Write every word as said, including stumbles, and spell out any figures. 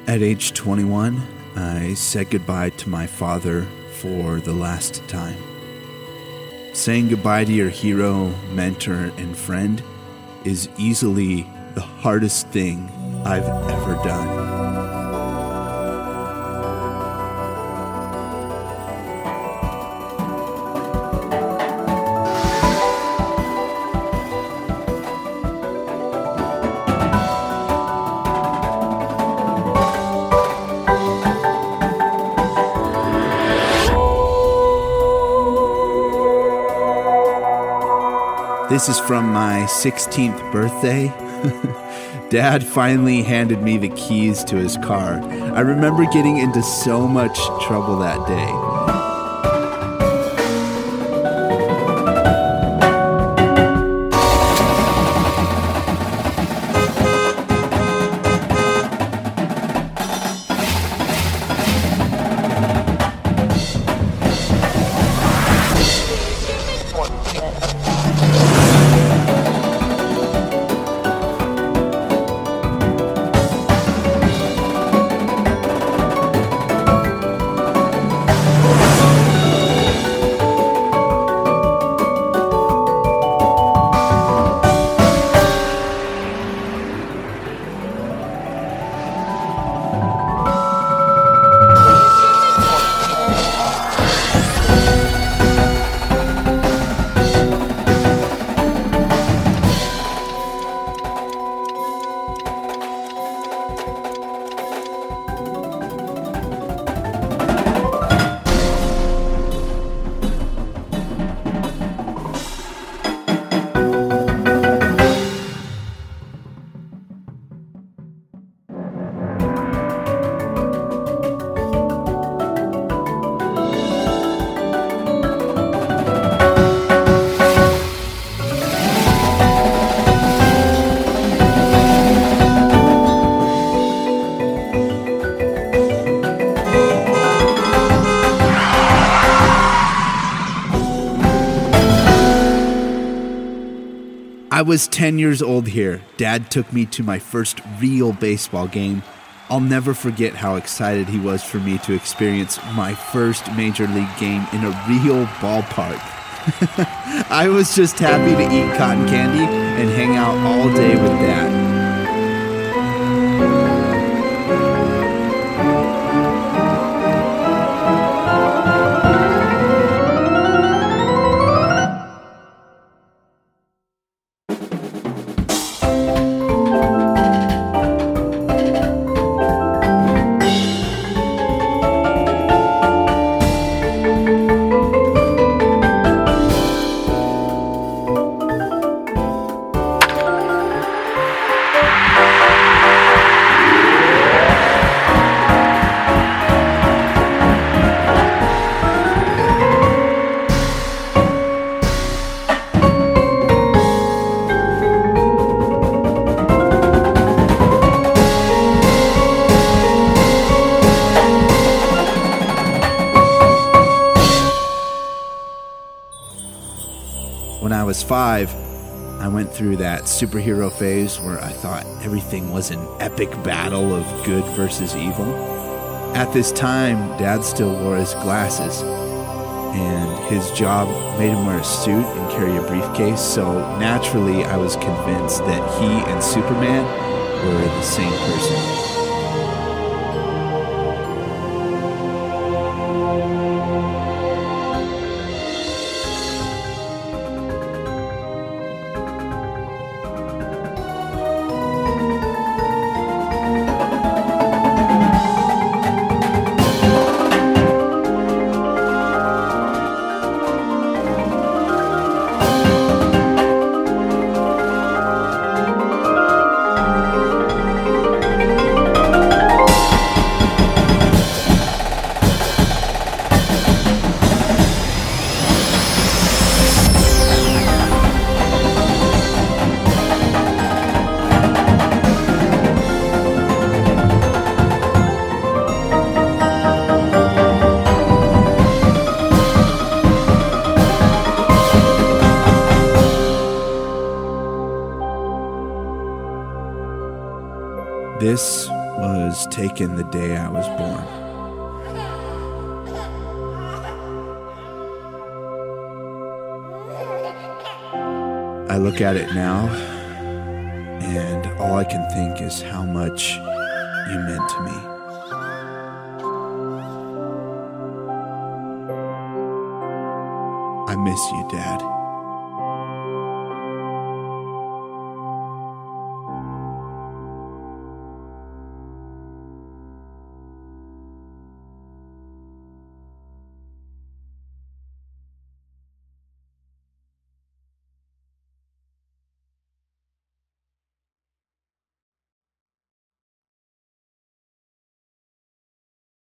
At age twenty-one, I said goodbye to my father for the last time. Saying goodbye to your hero, mentor, and friend is easily the hardest thing I've ever done. This is from my sixteenth birthday. Dad finally handed me the keys to his car. I remember getting into so much trouble that day. I was ten years old here. Dad took me to my first real baseball game. I'll never forget how excited he was for me to experience my first major league game in a real ballpark. I was just happy to eat cotton candy and hang out all day with Dad. When I was five, I went through that superhero phase where I thought everything was an epic battle of good versus evil. At this time, Dad still wore his glasses, and his job made him wear a suit and carry a briefcase, so naturally I was convinced that he and Superman were the same person. This was taken the day I was born. I look at it now, and all I can think is how much you meant to me. I miss you, Dad.